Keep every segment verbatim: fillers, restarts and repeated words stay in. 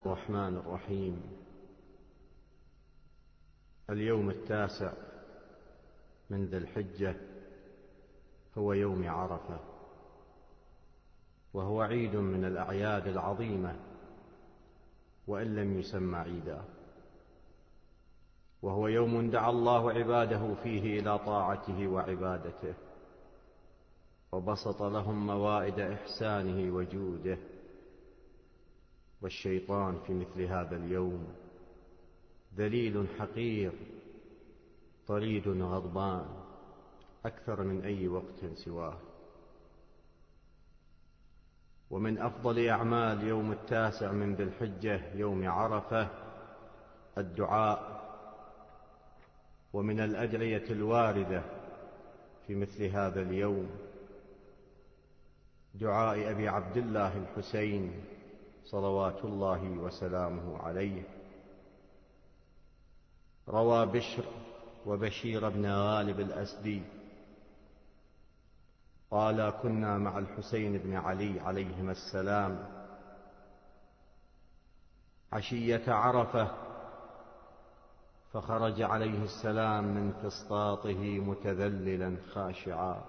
الرحمن الرحيم. اليوم التاسع من ذي الحجة هو يوم عرفة، وهو عيد من الأعياد العظيمة وإن لم يسمى عيدا، وهو يوم دعا الله عباده فيه إلى طاعته وعبادته، وبسط لهم موائد إحسانه وجوده. والشيطان في مثل هذا اليوم ذليل حقير طريد غضبان أكثر من أي وقت سواه. ومن أفضل أعمال يوم التاسع من ذي الحجة يوم عرفة الدعاء، ومن الأدعية الواردة في مثل هذا اليوم دعاء أبي عبد الله الحسين صلوات الله وسلامه عليه. روى بشر وبشير بن غالب الأسدي قال: كنا مع الحسين بن علي عليهما السلام عشية عرفة، فخرج عليه السلام من فسطاطه متذللا خاشعا،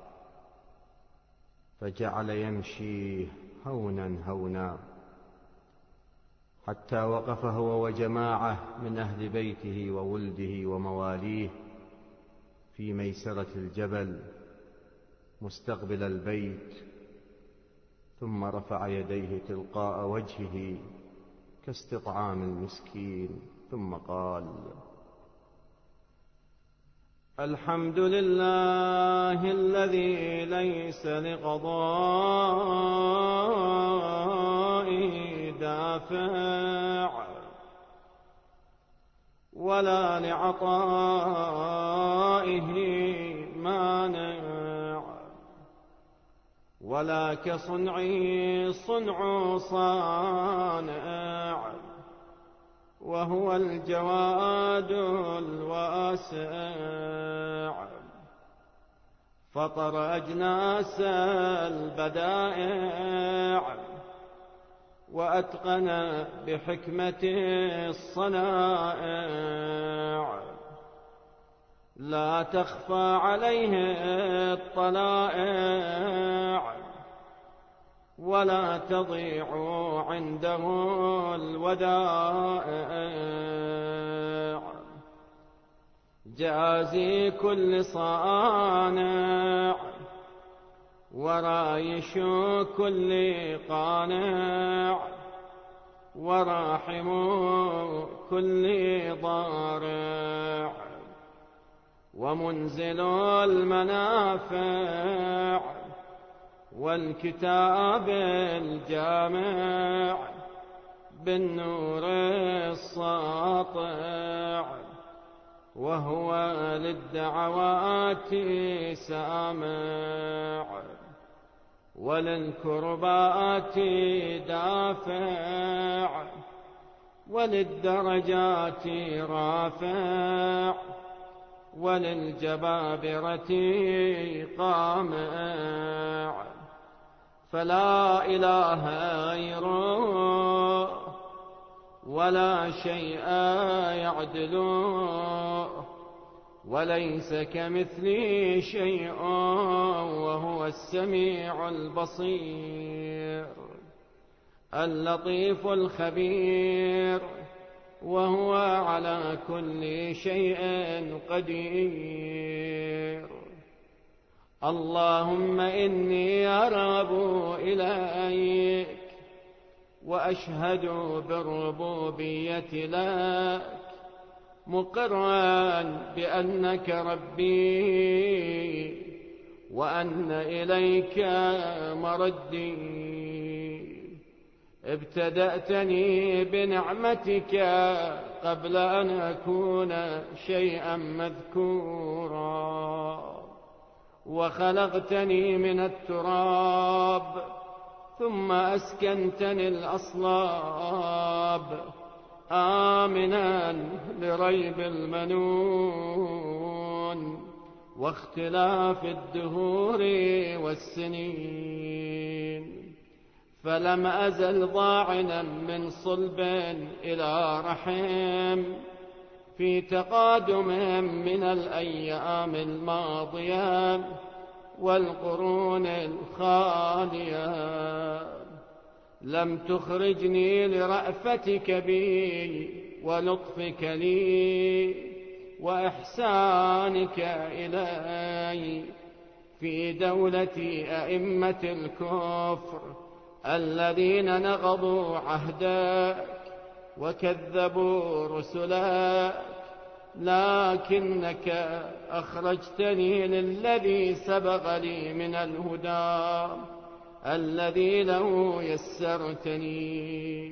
فجعل يمشي هونا هونا حتى وقف هو وجماعة من أهل بيته وولده ومواليه في ميسرة الجبل مستقبل البيت، ثم رفع يديه تلقاء وجهه كاستطعام المسكين، ثم قال: الحمد لله الذي ليس لقضائه دافع ولا لعطائه مانع، ولا كصنعه صنع صانع، وهو الجواد الواسع، فطر أجناس البدائع وأتقن بحكمته الصنائع، لا تخفى عليه الطلائع ولا تضيع عنده الودائع، جازي كل صانع ورايش كل قانع، وراحم كل ضارع، ومنزل المنافع، والكتاب الجامع بالنور الساطع، وهو للدعوات سامع وللكربات دافع وللدرجات رافع وللجبابرة قامع، فلا إله غيره ولا شيء يعدله، وليس كمثله شيء وهو السميع البصير اللطيف الخبير، وهو على كل شيء قدير. اللهم إني أرغب إليك وأشهد بالربوبية لك، مقرا بأنك ربي وأن إليك مردي. ابتدأتني بنعمتك قبل أن أكون شيئا مذكورا، وخلقتني من التراب ثم أسكنتني الأصلاب، آمنا لريب المنون واختلاف الدهور والسنين، فلم أزل ضاعنا من صلب إلى رحم في تقادم من الأيام الماضية والقرون الخالية. لم تخرجني لرأفتك بي ولطفك لي وإحسانك إلي في دولة أئمة الكفر الذين نقضوا عهدك وكذبوا رسلك، لكنك أخرجتني للذي سبق لي من الهدى الذي له يسرتني،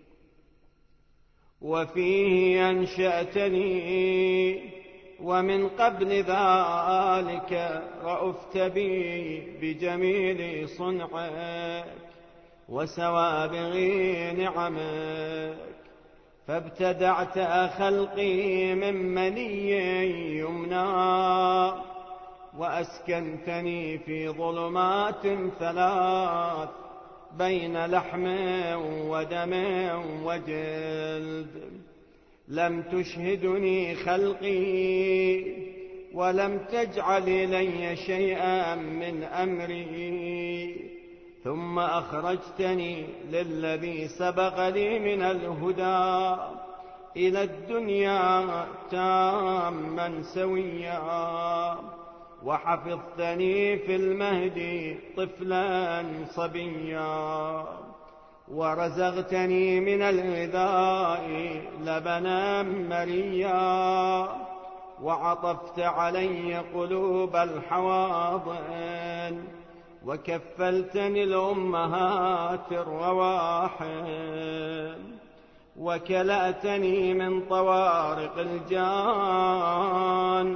وفيه أنشأتني، ومن قبل ذلك رأفت بي بجميل صنعك وسوابغ نعمك، فابتدعت خلقي من مني يمنى، وأسكنتني في ظلمات ثلاث بين لحم ودم وجلد. لم تشهدني خلقي ولم تجعل لي شيئا من أمري، ثم أخرجتني للذي سبق لي من الهدى إلى الدنيا تاما سويا، وحفظتني في المهد طفلا صبيا، ورزقتني من الغذاء لبنا مريا، وعطفت علي قلوب الحواضن، وكفلتني الأمهات الرواحل، وكلأتني من طوارق الجان،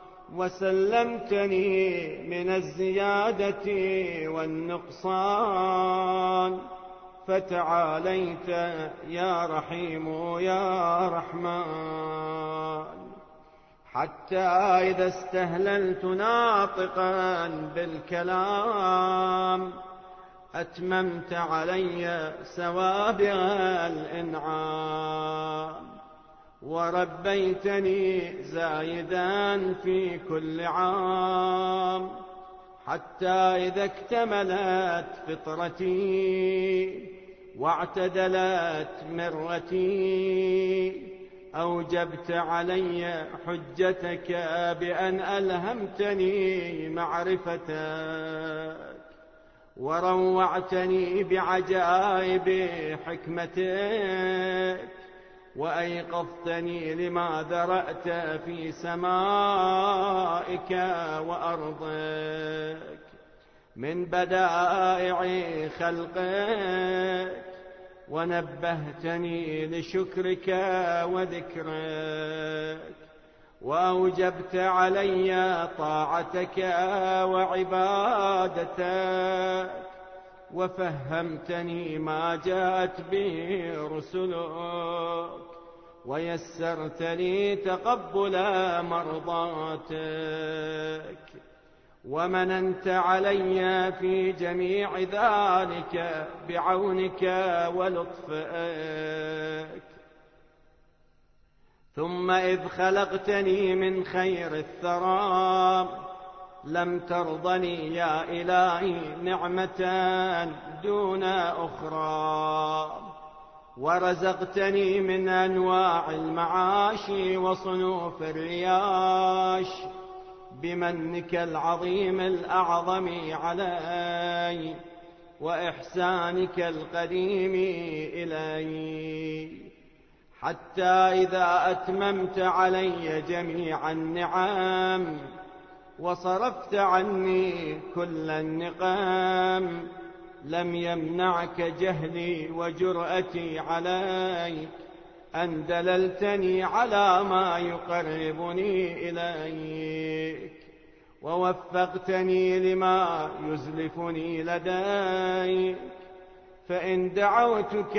وسلمتني من الزيادة والنقصان. فتعاليت يا رحيم يا رحمن، حتى إذا استهللت ناطقا بالكلام أتممت علي سوابغ الإنعام، وربيتني زايدا في كل عام، حتى إذا اكتملت فطرتي واعتدلت مرتي أوجبت علي حجتك بأن ألهمتني معرفتك، وروعتني بعجائب حكمتك، وأيقظتني لما ذرأت في سمائك وأرضك من بدائع خلقك، ونبهتني لشكرك وذكرك، وأوجبت علي طاعتك وعبادتك، وفهمتني ما جاءت به رسلك، ويسرت لي تقبل مرضاتك، ومننت علي في جميع ذلك بعونك ولطفك. ثم إذ خلقتني من خير الثرى لم ترضني يا إلهي نعمة دون أخرى، ورزقتني من أنواع المعاش وصنوف الرياش بمنك العظيم الأعظم علي وإحسانك القديم إلي، حتى إذا أتممت علي جميع النعم وصرفت عني كل النقم لم يمنعك جهلي وجرأتي عليك أن دللتني على ما يقربني إليك، ووفقتني لما يزلفني لديك، فإن دعوتك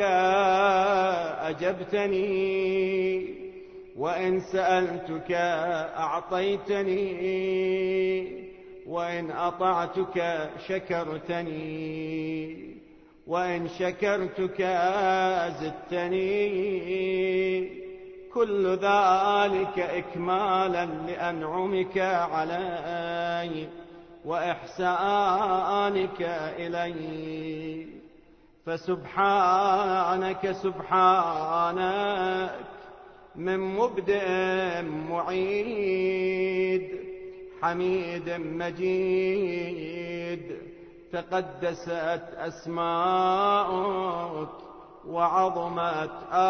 أجبتني، وإن سألتك أعطيتني، وإن أطعتك شكرتني، وإن شكرتك زدتني، كل ذلك إكمالا لأنعمك علي وإحسانك إلي. فسبحانك سبحانك من مبدئ معيد، حميد مجيد، تقدست أسماؤك وعظمت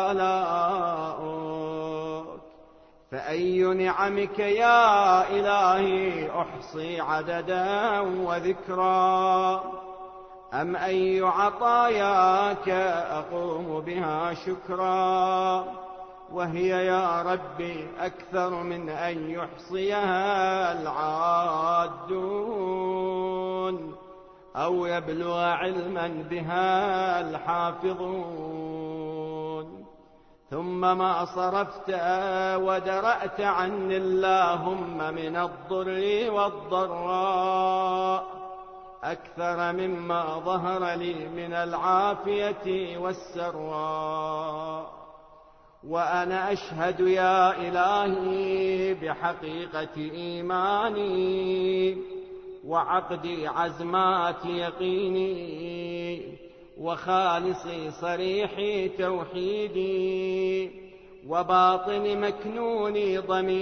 آلاؤك. فأي نعمك يا إلهي أحصي عددا وذكرا، أم أي عطاياك أقوم بها شكرا، وهي يا ربي أكثر من أن يحصيها العادون أو يبلغ علما بها الحافظون. ثم ما صرفت ودرأت عني اللهم من الضر والضراء أكثر مما ظهر لي من العافية والسراء. وأنا أشهد يا إلهي بحقيقة إيماني وعقد عزمات يقيني وخالص صريح توحيدي وباطن مكنون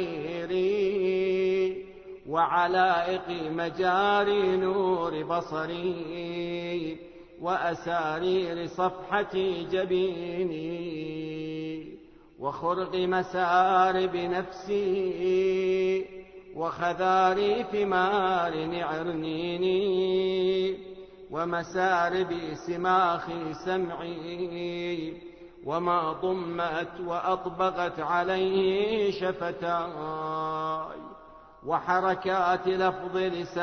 ضميري وعلائق مجاري نور بصري وأسارير صفحة جبيني وخرق مسارب نفسي وخذاري ثمار نعرنيني ومسارب سماخ سمعي وما ضمت وأطبقت عليه شفتاي وحركات لفظ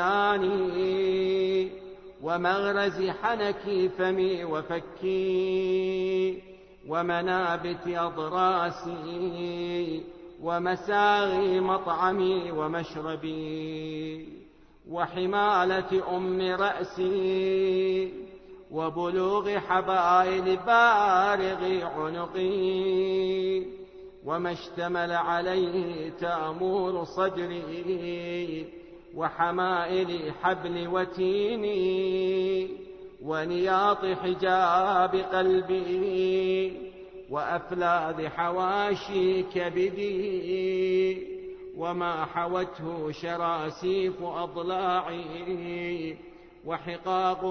لساني ومغرز حنك فمي وفكي ومنابت أضراسي ومساغي مطعمي ومشربي وحمالة أم رأسي وبلوغ حبائل بارغ عنقي وما اشتمل عليه تأمور صدري وحمائل حبل وتيني ونياط حجاب قلبي وأفلاذ حواشي كبدي وما حوته شراسيف أضلاعي وحقاق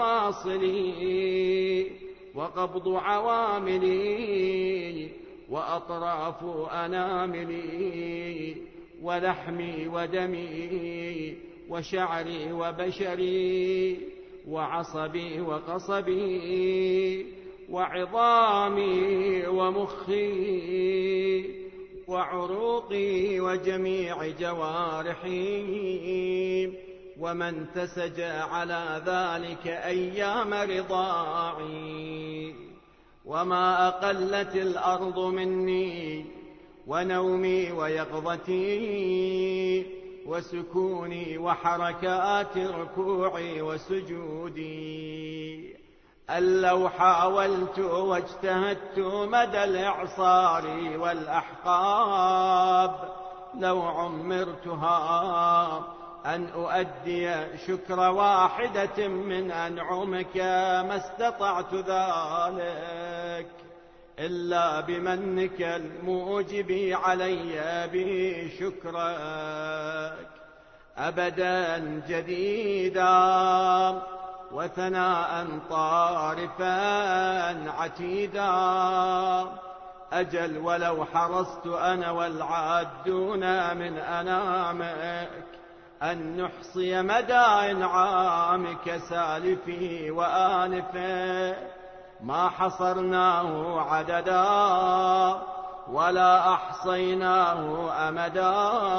مفاصلي وقبض عواملي وأطراف أناملي ولحمي ودمي وشعري وبشري وعصبي وقصبي وعظامي ومخي وعروقي وجميع جوارحي ومن تسج على ذلك أيام رضاعي. وما أقلت الأرض مني ونومي ويقظتي وسكوني وحركات ركوعي وسجودي أن لو حاولت واجتهدت مدى الإعصار والأحقاب لو عمرتها أن أؤدي شكر واحدة من أنعمك ما استطعت ذلك إلا بمنك الموجب علي بشكرك أبدا جديدا وثناء طارفا عتيدا. أجل ولو حرصت أنا والعادون من أنامك أن نحصي مدى إنعامك سالفي وآنفه ما حصرناه عددا ولا أحصيناه أمدا.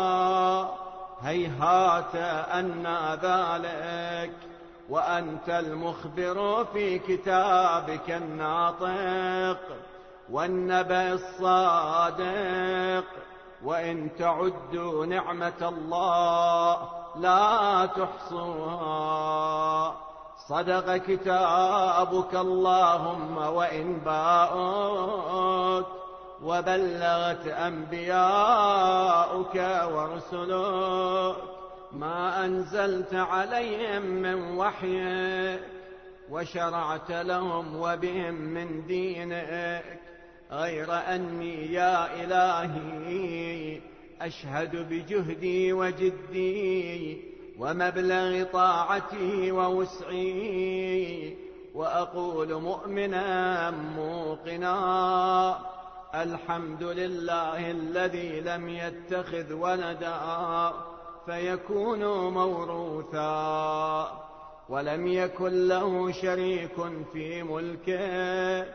هيهات أن ذلك وأنت المخبر في كتابك الناطق والنبأ الصادق. وإن تعدوا نعمة الله لا تحصوها. صدق كتابك اللهم وإن باءك، وبلغت أنبياؤك ورسلك ما أنزلت عليهم من وحيك، وشرعت لهم وبهم من دينك، غير أني يا إلهي أشهد بجهدي وجدي ومبلغ طاعتي ووسعي، وأقول مؤمنا موقنا الحمد لله الذي لم يتخذ ولدا فيكون موروثا، ولم يكن له شريك في ملكه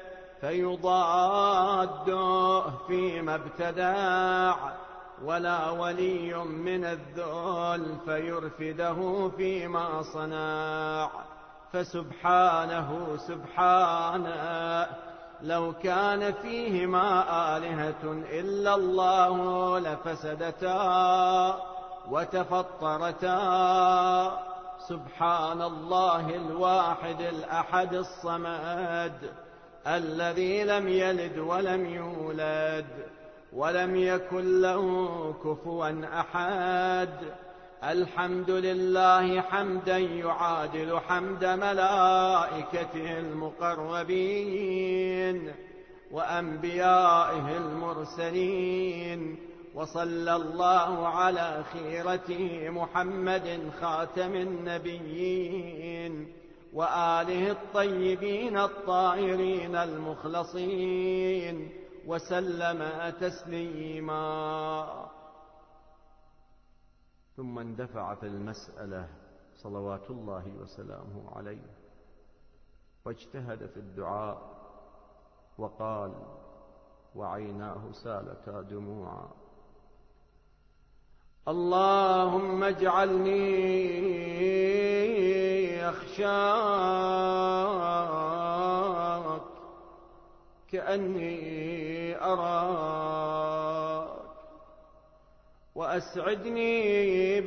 فيضاده فيما ابتدع، ولا ولي من الذل فيرفده فيما صنع. فسبحانه سبحانه لو كان فيهما آلهة إلا الله لفسدتا وتفطرتا. سبحان الله الواحد الأحد الصمد الذي لم يلد ولم يولد ولم يكن له كفوا أحد. الحمد لله حمدا يعادل حمد ملائكته المقربين وأنبيائه المرسلين، وصلى الله على خيرته محمد خاتم النبيين وآله الطيبين الطاهرين المخلصين، وسلم تسليما. ثم اندفعت المسألة صلوات الله وسلامه عليه، واجتهد في الدعاء وقال وعيناه سالتا دموعا: اللهم اجعلني أخشاك كأني أراك، وأسعدني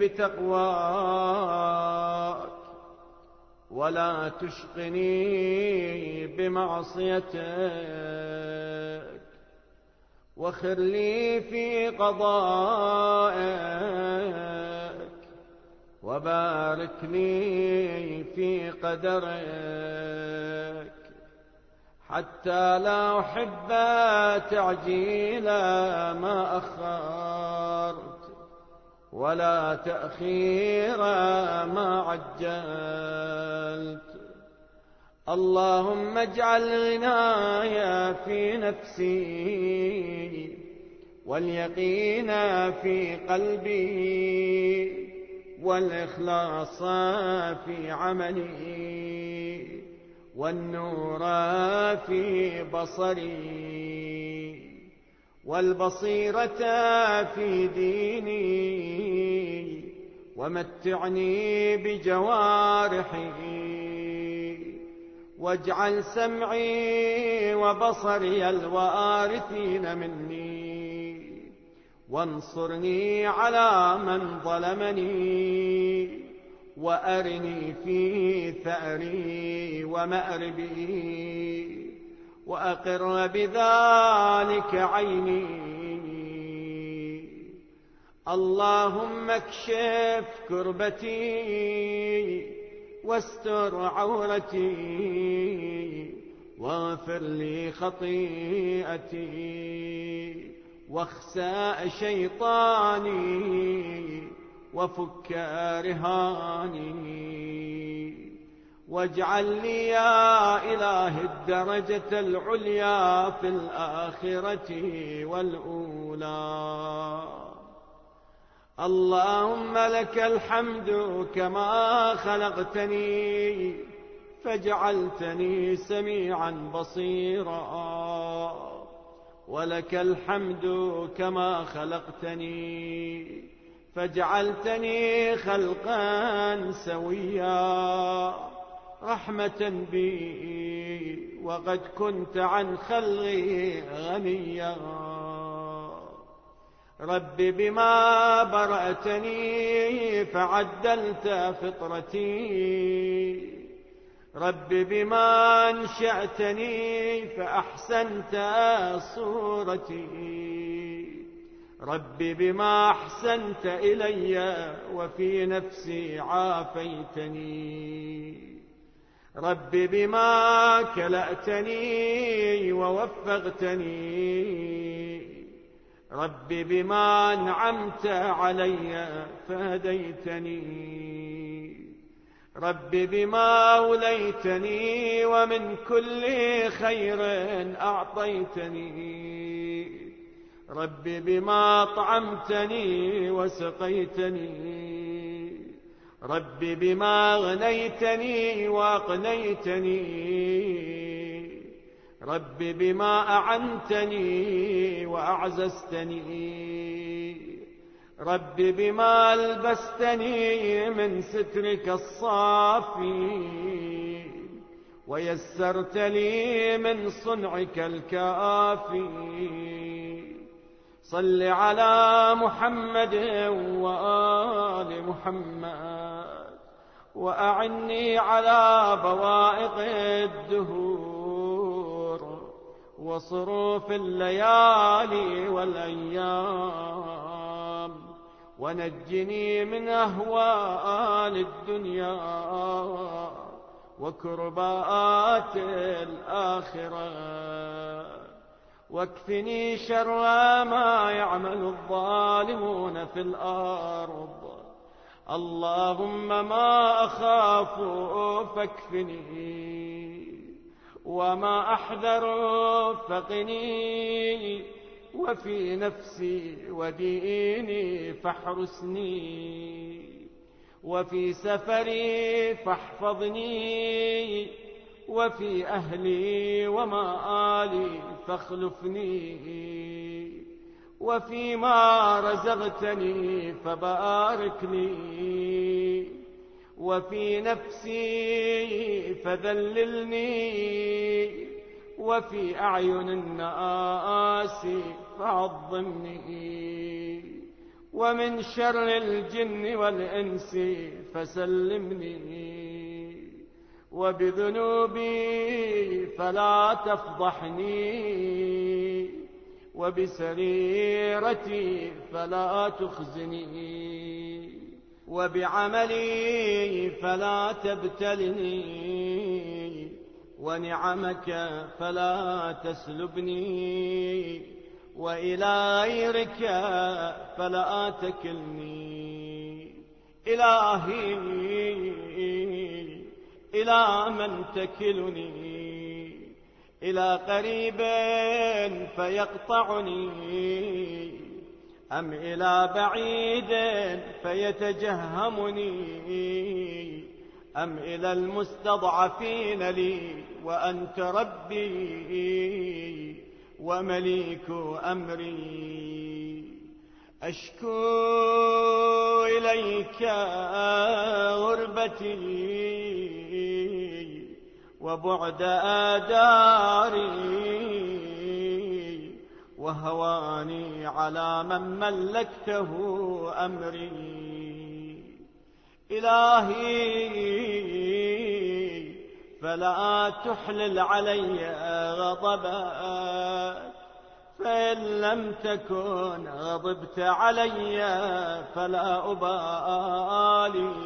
بتقواك ولا تشقني بمعصيتك، واخر لي في قضائك وبارك لي في قدرك، حتى لا أحب تعجيل ما أخرت ولا تأخير ما عجلت. اللهم اجعل غناي في نفسي واليقين في قلبي والإخلاص في عملي والنور في بصري والبصيرة في ديني، ومتعني بجوارحي، واجعل سمعي وبصري الوارثين مني، وانصرني على من ظلمني، وأرني في ثأري ومأربي، وأقر بذلك عيني. اللهم اكشف كربتي واستر عورتي، واغفر لي خطيئتي، واخسأ شيطاني، وفك رهاني، واجعل لي يا إله الدرجة العليا في الآخرة والأولى. اللهم لك الحمد كما خلقتني فجعلتني سميعا بصيرا، ولك الحمد كما خلقتني فجعلتني خلقا سويا، رحمة بي وقد كنت عن خلقي غنيا. رب بما برأتني فعدلت فطرتي، رب بما أنشأتني فأحسنت صورتي، رب بما أحسنت إلي وفي نفسي عافيتني، رب بما كلأتني ووفقتني، رب بما أنعمت علي فهديتني، رب بما وليتني ومن كل خير أعطيتني، رب بما أطعمتني وسقيتني، رب بما غنيتني وأقنيتني، رب بما أعنتني وأعززتني، رب بما ألبستني من سترك الصافي ويسرت لي من صنعك الكافي. صل على محمد وآل محمد وأعني على بوائق الدهور وصروف الليالي والأيام، ونجني من أهوال الدنيا وكربات الآخرة، واكفني شر ما يعمل الظالمون في الأرض. اللهم ما أخاف فاكفني، وما أحذر فقني، وفي نفسي وديني فاحرسني، وفي سفري فاحفظني، وفي أهلي ومآلي فاخلفني، وفيما رزقتني فبارك لي، وفي نفسي فذللني، وفي أعين الناس فعظمني، ومن شر الجن والإنس فسلمني، وبذنوبي فلا تفضحني، وبسريرتي فلا تخزني، وبعملي فلا تبتلني، ونعمك فلا تسلبني، وإلى غيرك فلا تكلني. إلهي إلى من تكلني؟ إلى قريب فيقطعني، أم إلى بعيد فيتجهمني، أم إلى المستضعفين لي وأنت ربي ومليك أمري؟ أشكو إليك غربتي وبعد آداري، وهواني على من ملكته أمري. إلهي فلا تحلل علي غضبك، فإن لم تكن غضبت علي فلا أبالي.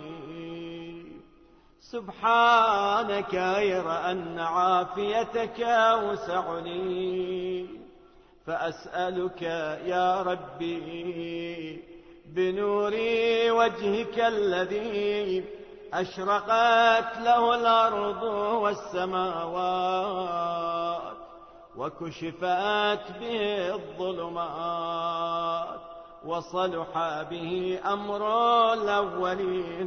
سبحانك غير أن عافيتك وسعني، فأسألك يا ربي بنور وجهك الذي أشرقت له الأرض والسماوات وكشفت به الظلمات وصلح به أمر الأولين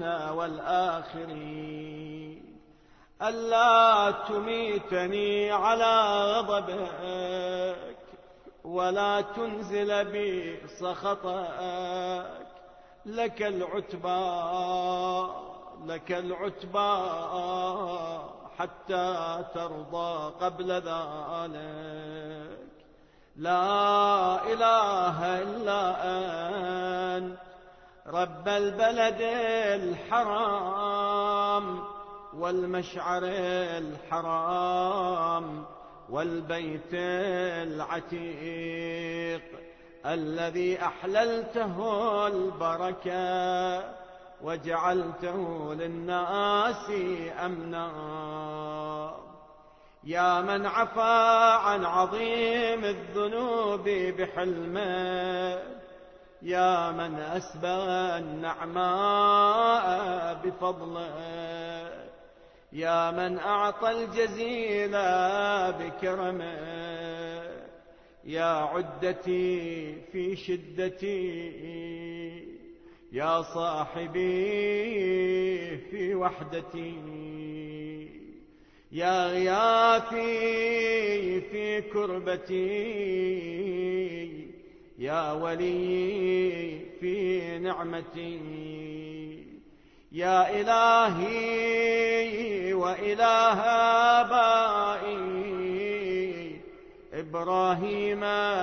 والآخرين، ألا تميتني على غضبك ولا تنزل بي سخطك. لك العتبى لك العتبى حتى ترضى قبل ذلك. لا إله إلا أنت رب البلد الحرام والمشعر الحرام والبيت العتيق الذي أحللته البركة وجعلته للناس أمنا. يا من عفا عن عظيم الذنوب بحلمه، يا من أسبغ النعماء بفضله، يا من أعطى الجزيل بكرمه، يا عدتي في شدتي، يا صاحبي في وحدتي، يا غياثي في كربتي، يا ولي في نعمتي، يا إلهي وإله آبائي إبراهيم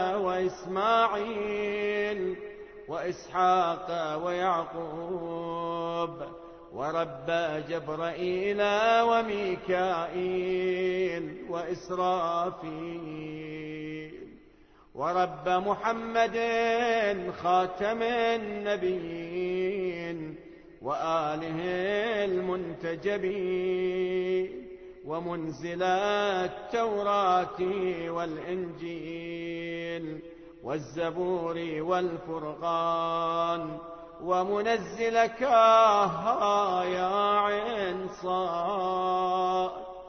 وإسماعيل وإسحاق ويعقوب، ورب جبرائيل وميكائيل وإسرافيل، ورب محمد خاتم النبيين وآله المنتجبين، ومنزل التوراة والإنجيل والزبور والفرقان، ومنزل كاها يا عين صاد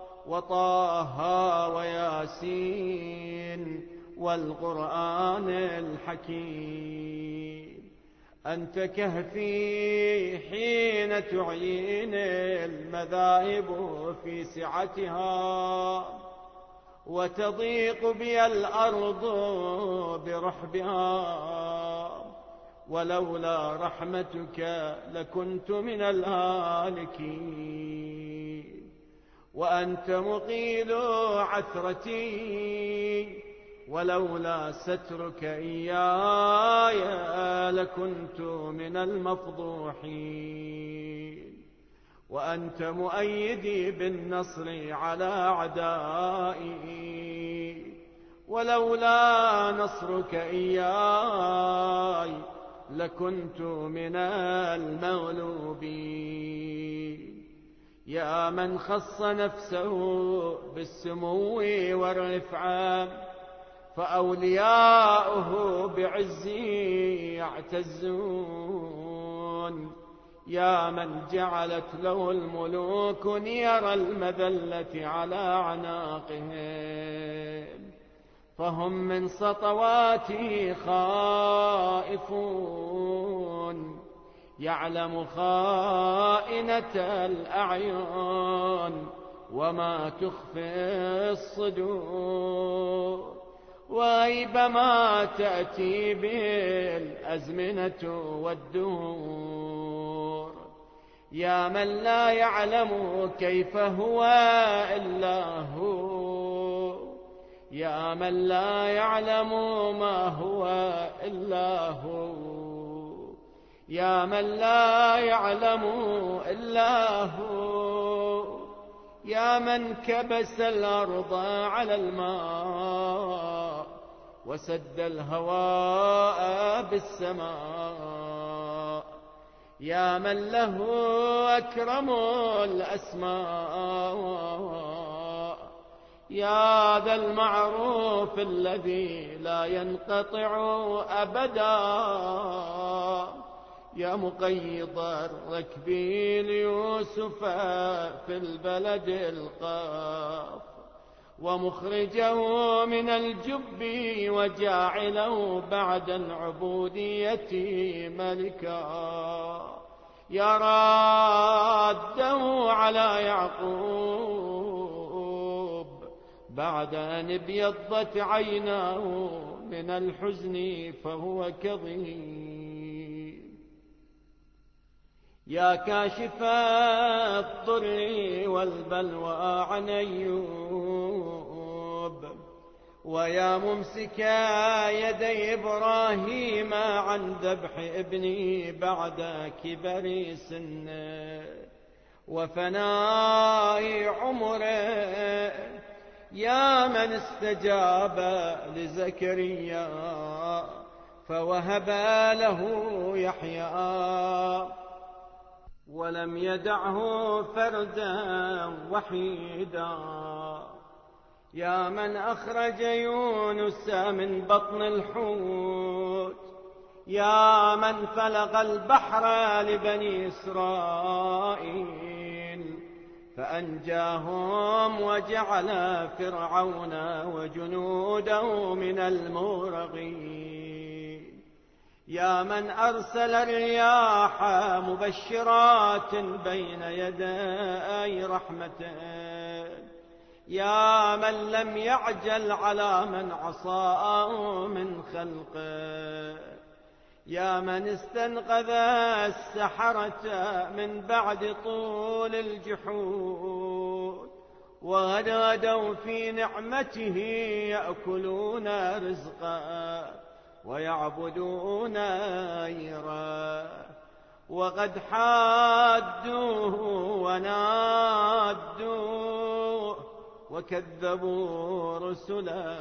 وطه وياسين والقرآن الحكيم. أنت كهفي حين تعين المذاهب في سعتها، وتضيق بي الأرض برحبها، ولولا رحمتك لكنت من الهالكين. وأنت مقيل عثرتي، ولولا سترك إياي لكنت من المفضوحين. وأنت مؤيدي بالنصر على أعدائي، ولولا نصرك إياي لكنت من المغلوبين. يا من خص نفسه بالسمو والرفعة، فأولياؤه بعزي يعتزون. يا من جعلت له الملوك نير المذلة على أعناقهم، فهم من سطواته خائفون. يعلم خائنة الأعين وما تخفي الصدور، وأيبما تأتي به الأزمنة والدهور. يا من لا يعلم كيف هو إلا هو، يا من لا يعلم ما هو إلا هو، يا من لا يعلم إلا هو، يا من كبس الأرض على الماء وسد الهواء بالسماء، يا من له أكرم الأسماء، يا ذا المعروف الذي لا ينقطع أبدا، يا مقيض الركب ليوسف في البلد القاف، ومخرجه من الجب وجاعله بعد العبودية ملكا، يا راده على يعقوب بعد أن ابيضت عيناه من الحزن فهو كظيم. يا كاشف الضر والبلوى عن أيوب، ويا ممسك يدي إبراهيم عن ذبح ابني بعد كبر سنه، وفناء عمره، يا من استجاب لزكريا فوهب له يحيى، ولم يدعه فردا وحيدا. يا من أخرج يونس من بطن الحوت، يا من فلق البحر لبني إسرائيل فأنجاهم وجعل فرعون وجنوده من المغرقين. يا من أرسل الرياح مبشرات بين يدي رحمته، يا من لم يعجل على من عصاه من خلقه، يا من استنقذ السحرة من بعد طول الجحود وغدوا في نعمته يأكلون رزقا ويعبدون غيره، وقد حادوه ونادوه وكذبوا رسلا.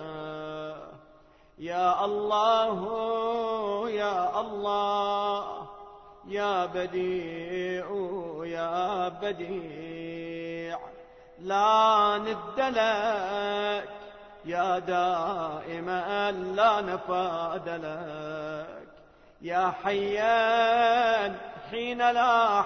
يا الله يا الله يا بديع يا بديع، لا ند لك، يا دائما لا نفاد لك، يا حيا حين لا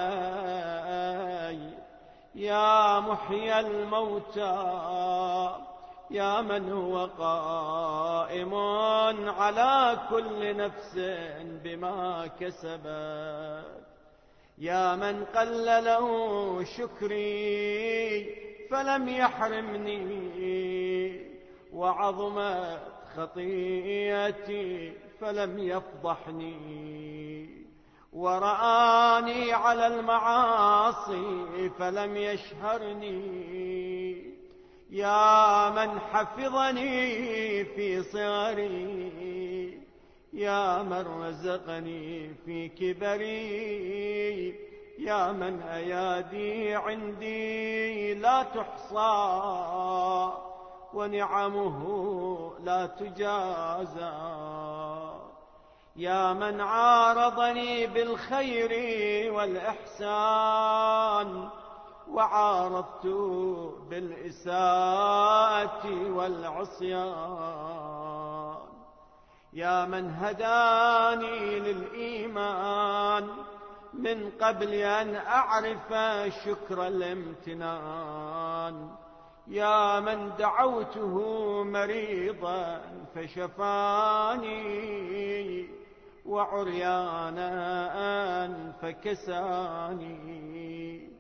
حي، يا محيي الموتى، يا من هو قائم على كل نفس بما كسبت، يا من قل له شكري فلم يحرمني، وعظمت خطيئتي فلم يفضحني، ورآني على المعاصي فلم يشهرني، يا من حفظني في صغري، يا من رزقني في كبري، يا من أيادي عندي لا تحصى ونعمه لا تجازى، يا من عارضني بالخير والإحسان وعارضت بالإساءة والعصيان، يا من هداني للإيمان من قبل أن أعرف شكر الامتنان، يا من دعوته مريضا فشفاني وعريانا فكساني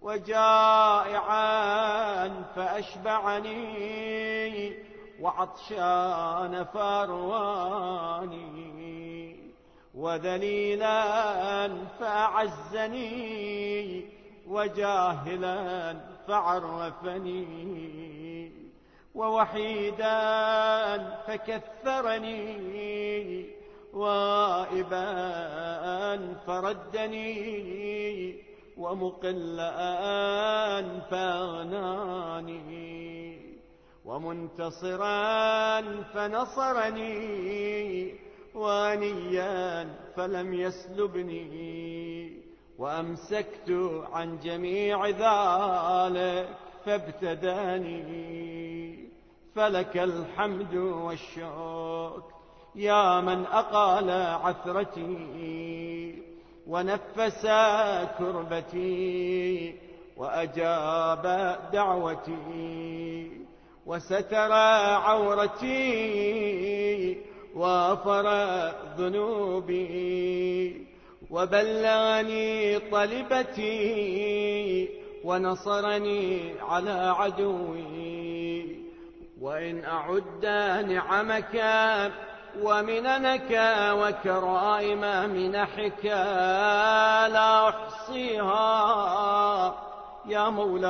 وجائعا فأشبعني وعطشان فارواني وذليلا فأعزني وجاهلا فعرفني ووحيدا فكثرني وغائبا فردني ومقلا فأغناني ومنتصرا فنصرني وانيا فلم يسلبني وأمسكت عن جميع ذلك فابتداني. فلك الحمد والشكر يا من أقال عثرتي ونفس كربتي وأجاب دعوتي وستر عورتي وغفر ذنوبي وبلغني طلبتي ونصرني على عدوي. وإن أعد نعمك ومننك وكرائم منحك لا أحصيها يا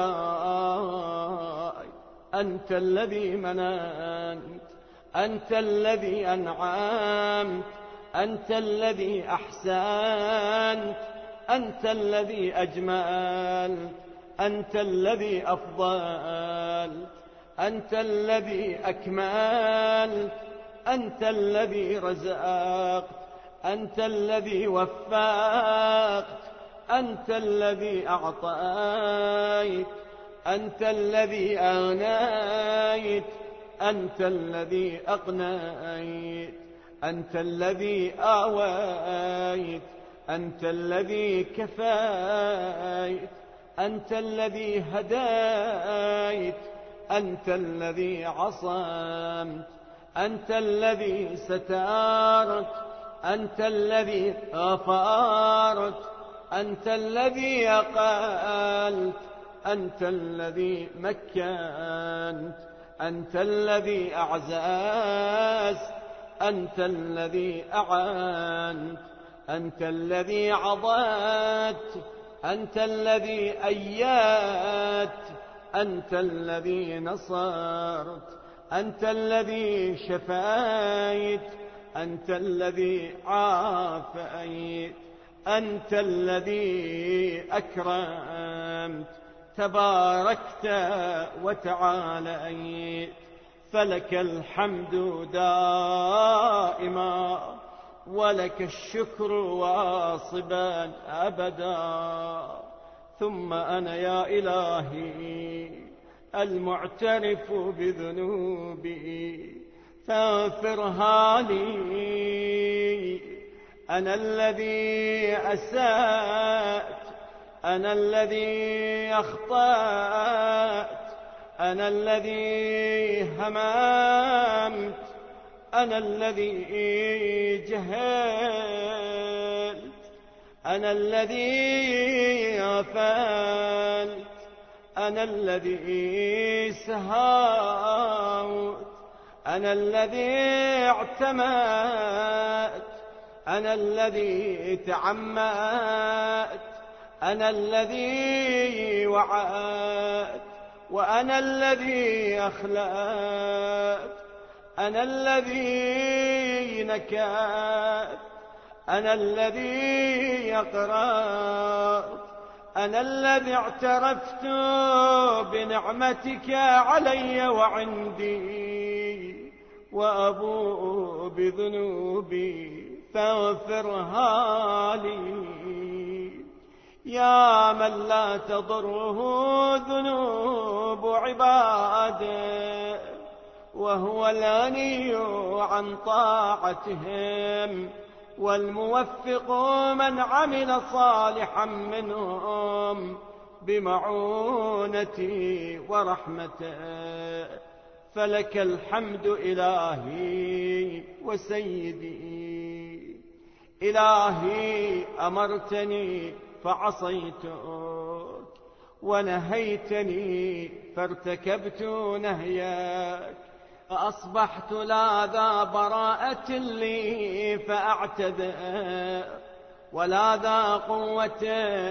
مولاي. أنت الذي مننت، أنت الذي أنعمت، أنت الذي أحسنت، أنت الذي أجملت، أنت الذي أفضلت، أنت الذي أكملت، أنت الذي رزقت، أنت الذي وفقت، أنت الذي أعطيت، أنت الذي أغنيت، أنت الذي أقنيت، أنت الذي آويت، أنت الذي كفيت، أنت الذي هديت، أنت الذي عصمت، أنت الذي سترت، أنت الذي غفرت، أنت الذي أقلت، أنت الذي مكنت، أنت الذي أعززت، أنت الذي أعنت، أنت الذي عضدت، أنت الذي أيدت، أنت الذي نصرت، أنت الذي شفيت، أنت الذي عافيت، أنت الذي أكرمت، تباركت وتعاليت، فلك الحمد دائما ولك الشكر واصبا أبدا. ثم أنا يا إلهي المعترف بذنوبي فاغفرها لي. أنا الذي أسأت، أنا الذي أخطأت، أنا الذي هممت، أنا الذي جهلت، أنا الذي غفلت، أنا الذي سهوت، أنا الذي اعتمدت، أنا الذي تعمدت، أنا الذي وعدت، وأنا الذي أخلأت، أنا الذي نكأت، أنا الذي أقرأت، أنا الذي اعترفت بنعمتك علي وعندي وأبوء بذنوبي فاغفرها لي. يا من لا تضره ذنوب عباده وهو الغني عن طاعتهم والموفق من عمل صالحا منهم بمعونتي ورحمته، فلك الحمد إلهي وسيدي. إلهي أمرتني فعصيتك، ونهيتني فارتكبت نهيك، فأصبحت لا ذا براءة لي فأعتذر، ولا ذا قوة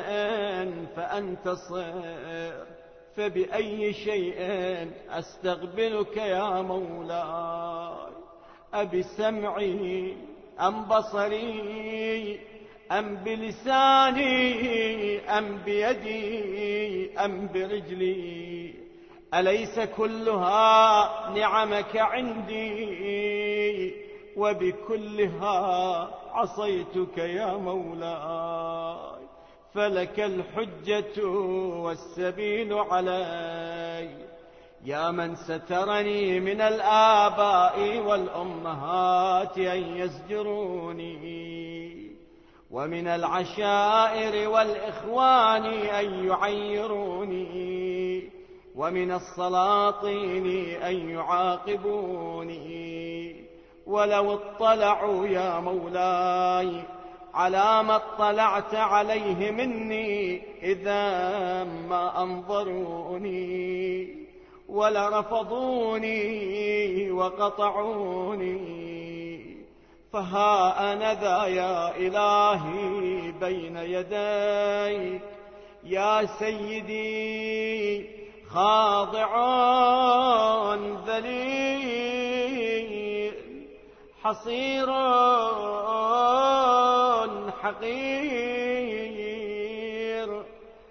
فأنتصر، فبأي شيء أستقبلك يا مولاي؟ أبسمعي أم بصري أم بلساني أم بيدي أم برجلي؟ أليس كلها نعمك عندي وبكلها عصيتك يا مولاي؟ فلك الحجة والسبيل علي، يا من سترني من الآباء والأمهات أن يزجروني، ومن العشائر والإخوان أن يعيروني، ومن السلاطين أن يعاقبوني. ولو اطلعوا يا مولاي على ما اطلعت عليه مني إذا ما أنظروني ولرفضوني وقطعوني. فها أنا ذا يا إلهي بين يديك يا سيدي، خاضع ذليل حصير حقير،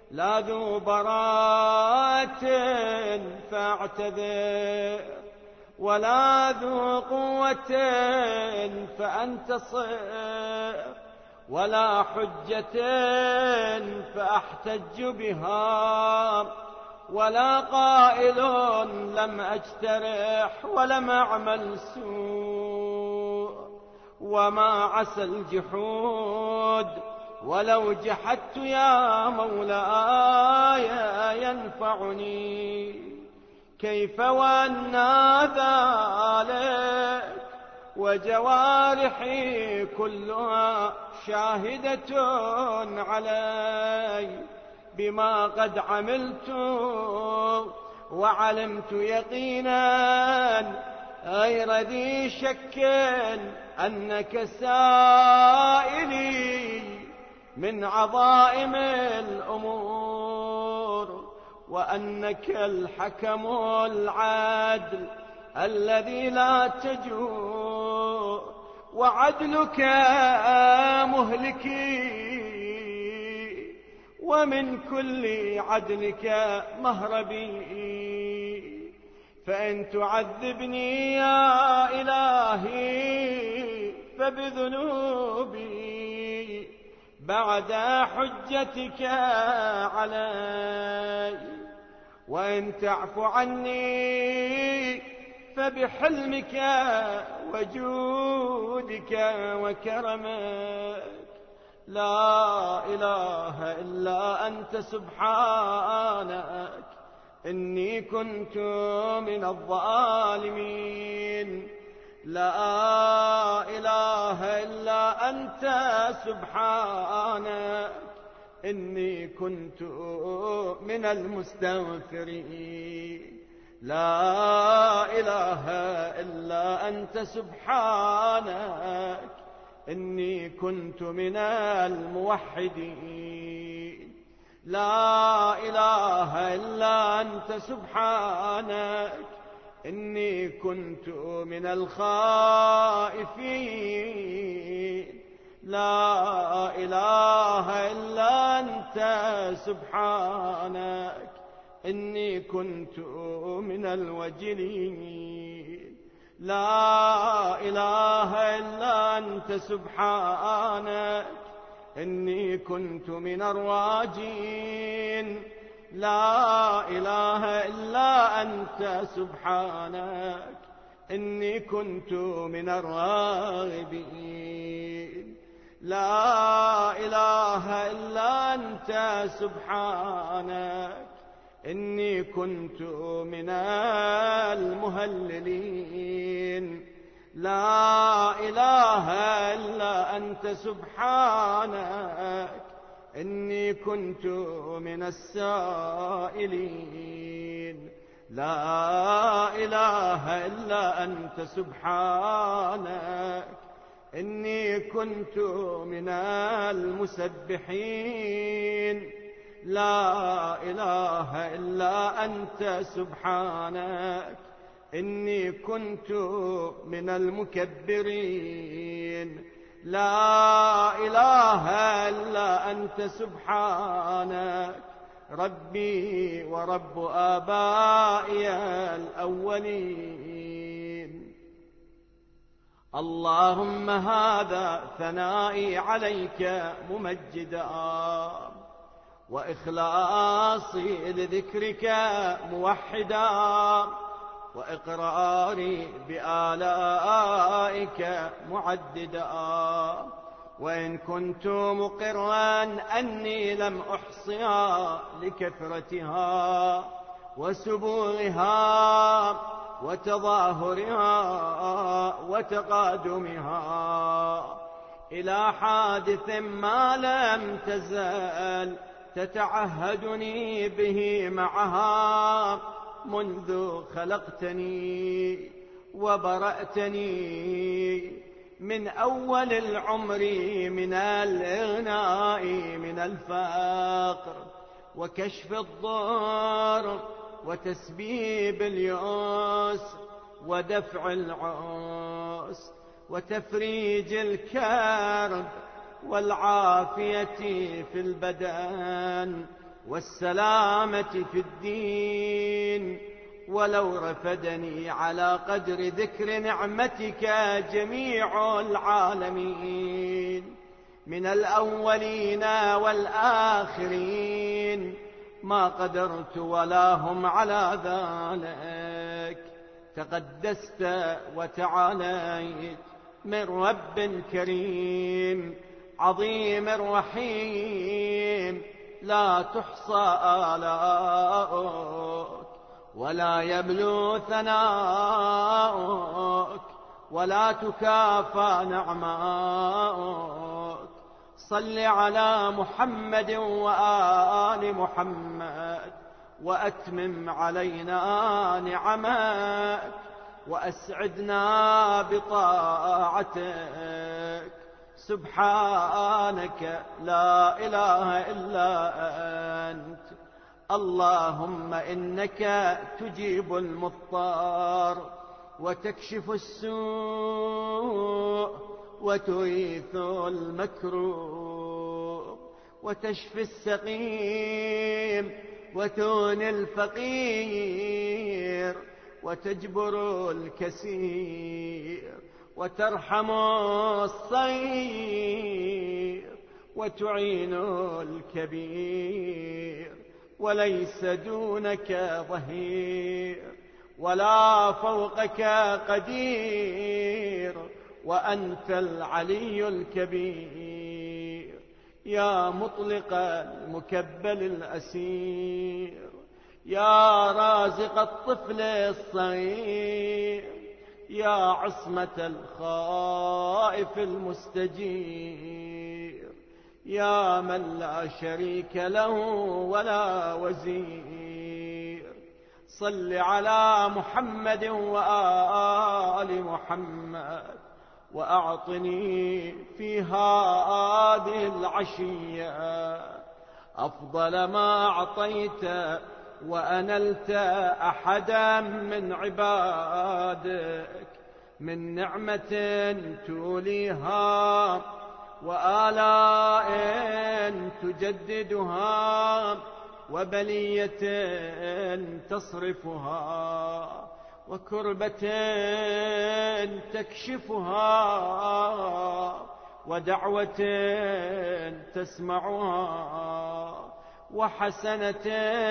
لا ذو براءة فاعتذر، ولا ذو قوة فأنتصر، ولا حجة فأحتج بها، ولا قائل لم أجترح ولم أعمل سوء، وما عسى الجحود ولو جحدت يا مولاي ينفعني. كيف وأنى ذلك وجوارحي كلها شاهدة علي بما قد عملت، وعلمت يقينا غير ذي شك أنك سائلي من عظائم الأمور، وأنك الحكم العادل الذي لا تجور، وعدلك مهلكي ومن كل عدلك مهربي. فإن تعذبني يا إلهي فبذنوبي بعد حجتك علي، وإن تعف عني فبحلمك وجودك وكرمك. لا إله إلا أنت سبحانك إني كنت من الظالمين. لا إله إلا أنت سبحانك إني كنت من المستغفرين. لا إله إلا أنت سبحانك إني كنت من الموحدين. لا إله إلا أنت سبحانك إني كنت من الخائفين. لا إله إلا أنت سبحانك إني كنت من الوجلين. لا إله إلا أنت سبحانك إني كنت من الراجين. لا إله إلا أنت سبحانك إني كنت من الراغبين. لا إله إلا أنت سبحانك إني كنت من المهللين. لا إله إلا أنت سبحانك إني كنت من السائلين. لا إله إلا أنت سبحانك إني كنت من المسبحين. لا إله إلا أنت سبحانك إني كنت من المكبرين. لا إله إلا أنت سبحانك ربي ورب آبائي الأولين. اللهم هذا ثنائي عليك ممجدا، وإخلاصي لذكرك موحدا، وإقراري بآلائك معددا. وإن كنت مقرا أني لم أحصها لكثرتها وسبوغها وتظاهرها وتقادمها إلى حادث ما لم تزل تتعهدني به معها منذ خلقتني وبرأتني من أول العمر من الإغناء من الفقر وكشف الضر وتسبيب اليأس ودفع العسر وتفريج الكرب والعافية في البدن والسلامة في الدين، ولو رفدني على قدر ذكر نعمتك جميع العالمين من الأولين والآخرين ما قدرت ولا هم على ذلك. تقدست وتعاليت من رب كريم عظيم رحيم، لا تحصى آلاؤك ولا يبلو ثناؤك ولا تكافى نعماؤك. صل على محمد وآل محمد وأتمم علينا نعمك وأسعدنا بطاعتك. سبحانك لا إله إلا أنت، اللهم إنك تجيب المضطر وتكشف السوء وتغيث المكروب وتشفي السقيم وتغني الفقير وتجبر الكسير وترحم الصغير وتعين الكبير، وليس دونك ظهير ولا فوقك قدير، وأنت العلي الكبير. يا مطلق المكبل الأسير، يا رازق الطفل الصغير، يا عصمة الخائف المستجير، يا من لا شريك له ولا وزير. صل على محمد وآل محمد وأعطني في هذه العشية أفضل ما أعطيت وأنلت أحدا من عبادك من نعمة توليها وآلاء تجددها وبلية تصرفها وكربة تكشفها ودعوة تسمعها وحسنة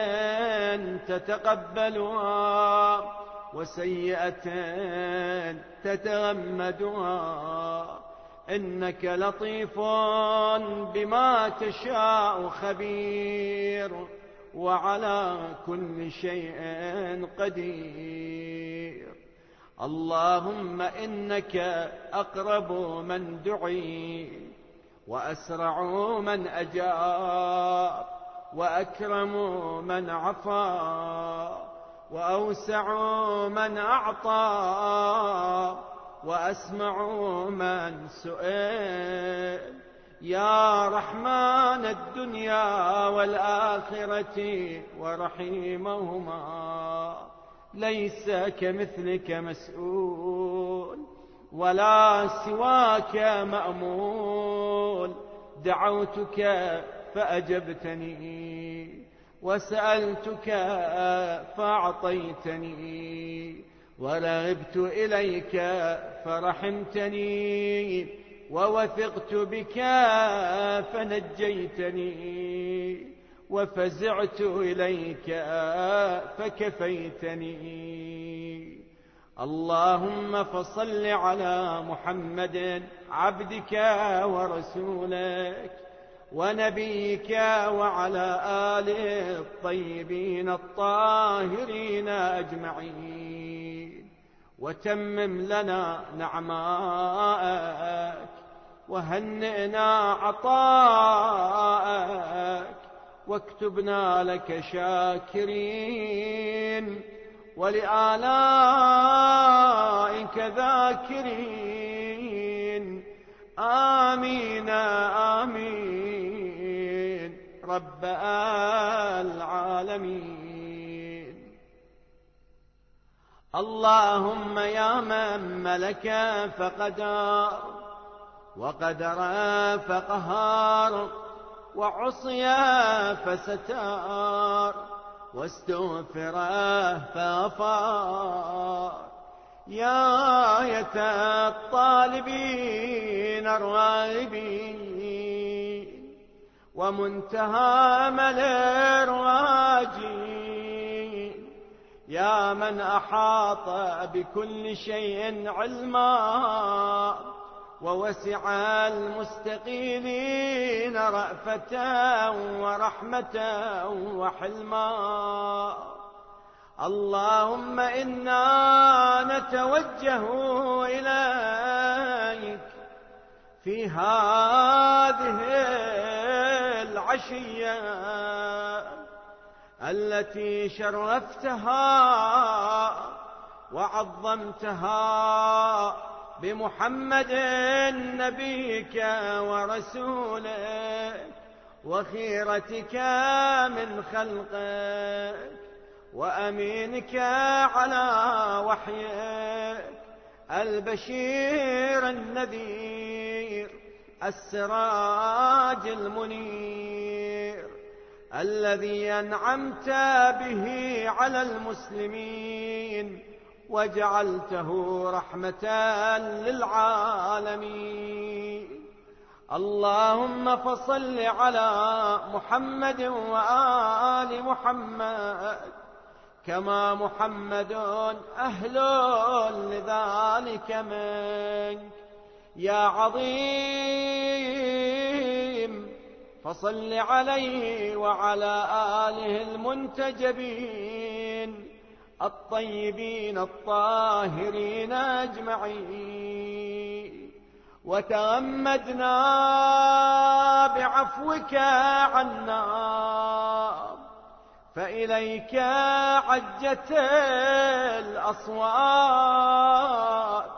تتقبلها وسيئة تتغمدها. إنك لطيف بما تشاء خبير، وعلى كل شيء قدير. اللهم إنك أقرب من دعي وأسرع من أجاب وأكرم من عفا وأوسع من أعطى وأسمع من سئل. يا رحمن الدنيا والآخرة ورحيمهما، ليس كمثلك مسؤول ولا سواك مأمول. دعوتك فأجبتني وسألتك فأعطيتني ورغبت إليك فرحمتني ووثقت بك فنجيتني وفزعت إليك فكفيتني. اللهم فصل على محمد عبدك ورسولك ونبيك وعلى آله الطيبين الطاهرين أجمعين، وتمم لنا نعماءك وهنئنا عطاءك واكتبنا لك شاكرين ولآلائك ذاكرين. آمين آمين رب العالمين. اللهم يا من ملك فقدر وقدر فقهار وعصي فستار واستغفر فغفر. يا آية الطالبين الراغبين ومنتهى أمل الراجين، يا من أحاط بكل شيء علما ووسع المستقيمين رأفة ورحمة وحلما. اللهم إنا نتوجه إليك في هذه العشية التي شرفتها وعظمتها بمحمد نبيك ورسولك وخيرتك من خلقك وأمينك على وحيك، البشير النذير السراج المنير، الذي أنعمت به على المسلمين وجعلته رحمة للعالمين. اللهم فصل على محمد وآل محمد كما محمد أهل لذلك منك يا عظيم. فصل عليه وعلى آله المنتجبين الطيبين الطاهرين أجمعين، وتغمدنا بعفوك عنا، فإليك عجت الأصوات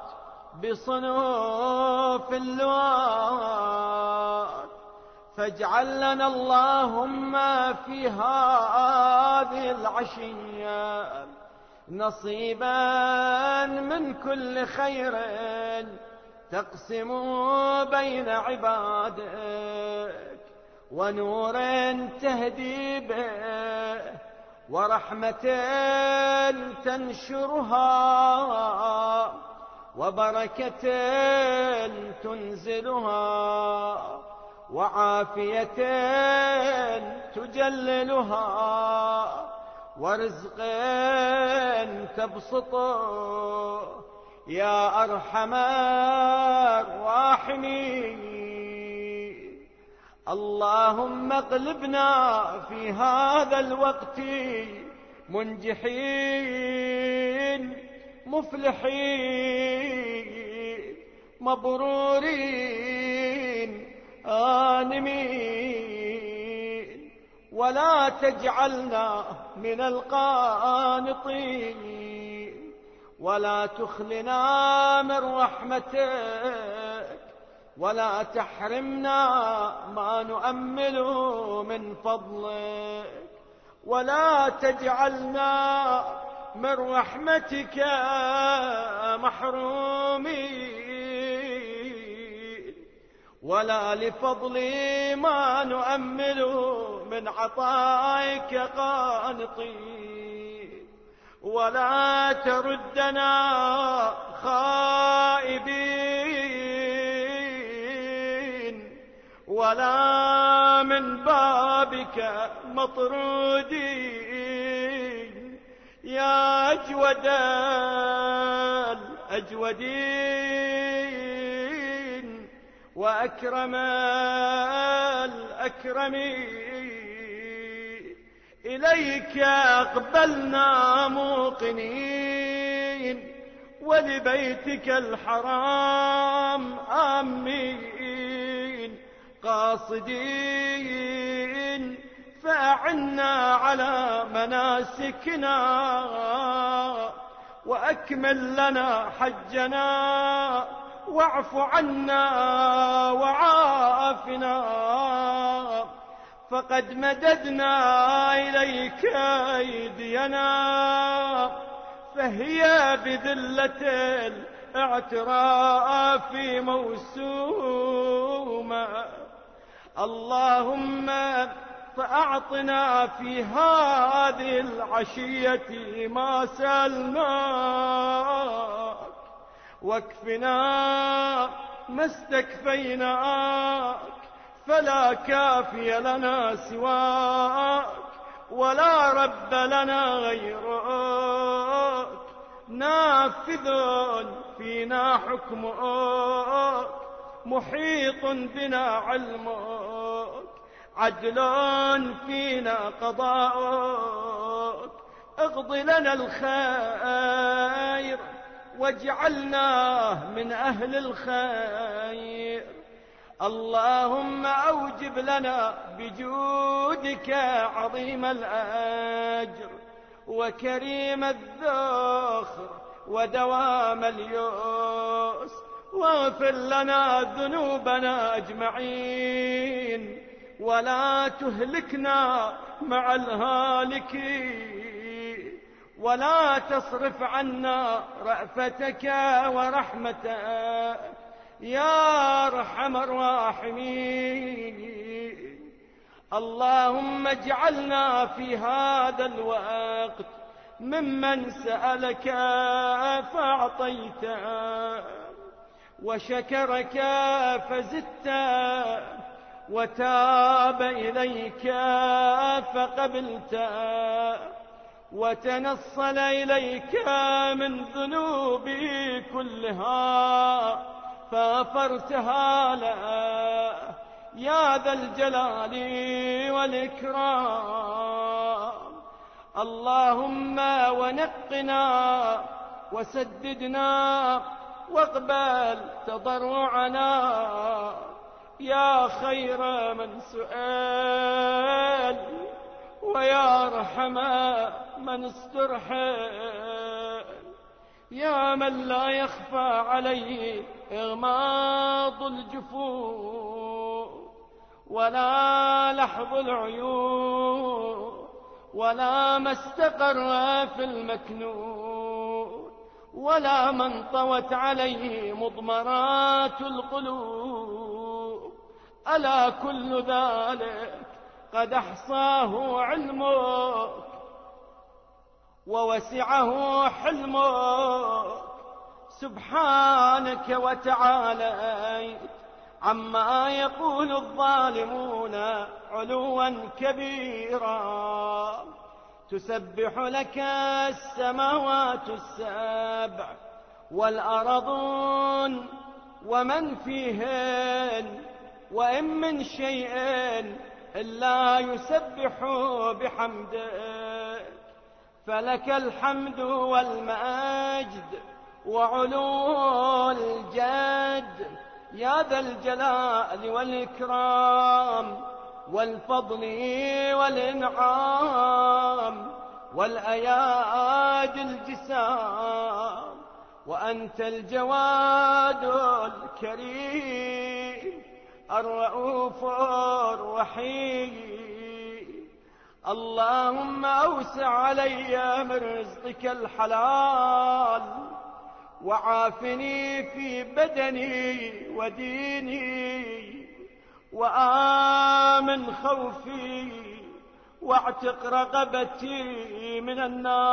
بصنوف اللوات، فاجعل لنا اللهم في هذه العشية نصيبا من كل خير تقسم بين عبادك، ونور تهدي به، ورحمة تنشرها، وبركة تنزلها، وعافية تجللها، ورزق تبسطه يا أرحم الراحمين. اللهم اغلبنا في هذا الوقت منجحين مفلحين مبرورين آمنين، ولا تجعلنا من القانطين، ولا تخلنا من رحمتك، ولا تحرمنا ما نؤمل من فضلك، ولا تجعلنا من رحمتك محرومين، ولا لفضل ما نؤمل من عطائك قانطين، ولا تردنا خائبين، ولا من بابك مطرودين، يا أجود الأجودين وأكرم الأكرمين. إليك أقبلنا موقنين، ولبيتك الحرام آمين قاصدين، فأعنا على مناسكنا، وأكمل لنا حجنا، واعف عنا وعافنا، فقد مددنا إليك أيدينا، فهي بذلة الاعتراف موسومة. اللهم فأعطنا في هذه العشية ما سألناك، واكفنا ما استكفيناك، فلا كافي لنا سواك ولا رب لنا غيرك. نافذ فينا حكمك، محيط بنا علمك، عدل فينا قضاءك. اقض لنا الخير واجعلنا من أهل الخير. اللهم أوجب لنا بجودك عظيم الأجر وكريم الذخر ودوام اليسر، واغفر لنا ذنوبنا أجمعين، ولا تهلكنا مع الهالكين، ولا تصرف عنا رأفتك ورحمتك يا أرحم الراحمين. اللهم اجعلنا في هذا الوقت ممن سألك فأعطيت، وشكرك فزدت، وتاب إليك فقبلت، وتنصل إليك من ذنوبي كلها فغفرتها له يا ذا الجلال والإكرام. اللهم ونقنا وسددنا واقبل تضرعنا يا خير من سؤال، ويا رحم من استرحل، يا من لا يخفى عليه إغماض الجفون ولا لحظ العيون، ولا ما استقر في المكنون، ولا من طوت عليه مضمرات القلوب. ألا كل ذلك قد أحصاه علمك ووسعه حلمك، سبحانك وتعاليت عما يقول الظالمون علوا كبيرا. تسبح لك السماوات السبع والأرضون ومن فيهن، وإن من شيء إلا يسبح بحمدك، فلك الحمد والمجد وعلو الجد يا ذا الجلال والإكرام والفضل والإنعام والأياد الجسام. وأنت الجواد الكريم الرؤوف الرحيم. اللهم أوسع علي من رزقك الحلال، وعافني في بدني وديني، وآمن خوفي، واعتق رقبتي من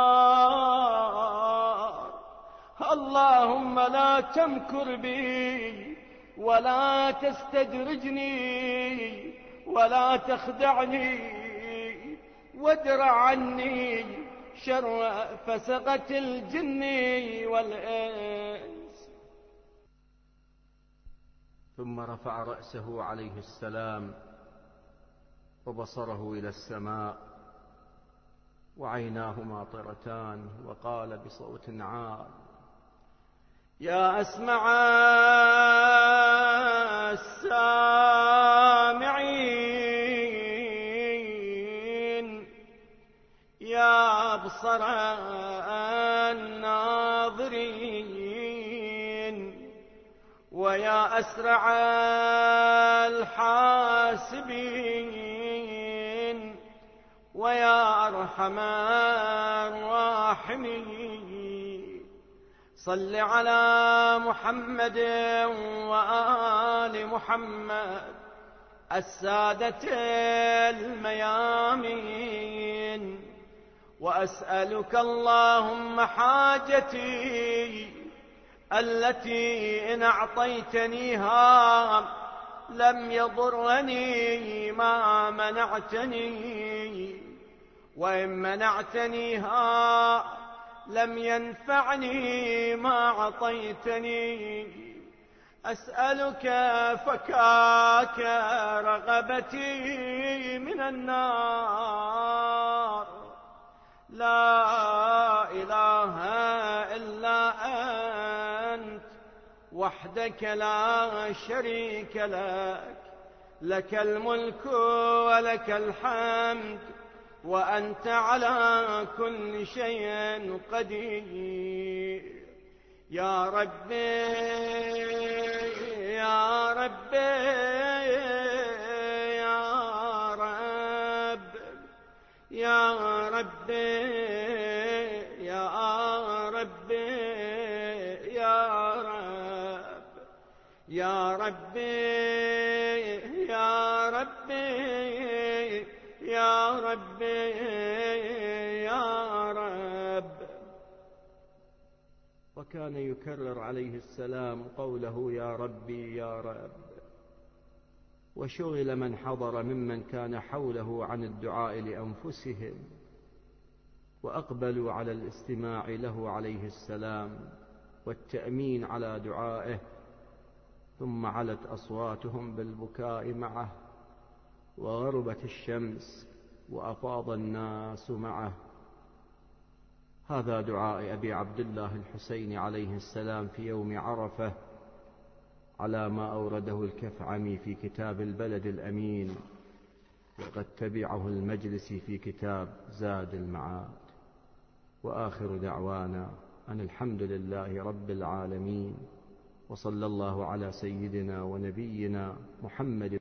النار. اللهم لا تمكر بي ولا تستدرجني ولا تخدعني، وادرع عني شر فسقة الجن والإنس. ثم رفع رأسه عليه السلام وبصره إلى السماء وعيناه ماطرتان، وقال بصوت عال: يا أسمع السامعين، يا أبصر الناظرين، ويا أسرع الحاسبين، ويا أرحم الراحمين، صل على محمد وآل محمد السادة الميامين، وأسألك اللهم حاجتي التي إن أعطيتنيها لم يضرني ما منعتني، وإن منعتنيها لم ينفعني ما أعطيتني. أسألك فكاك رغبتي من النار، لا إله إلا أنت وحدك لا شريك لك، لك الملك ولك الحمد وأنت على كل شيء قدير. يا ربي يا ربي يا رب يا ربي يا ربي يا رب يا ربي يا ربي يا ربي يا رب. وكان يكرر عليه السلام قوله يا ربي يا رب. وشغل من حضر ممن كان حوله عن الدعاء لأنفسهم، وأقبلوا على الاستماع له عليه السلام والتأمين على دعائه، ثم علت أصواتهم بالبكاء معه، وغربت الشمس وأفاض الناس معه. هذا دعاء أبي عبد الله الحسين عليه السلام في يوم عرفة، على ما أورده الكفعمي في كتاب البلد الأمين، وقد تبعه المجلسي في كتاب زاد المعاد. وآخر دعوانا أن الحمد لله رب العالمين، وصلى الله على سيدنا ونبينا محمد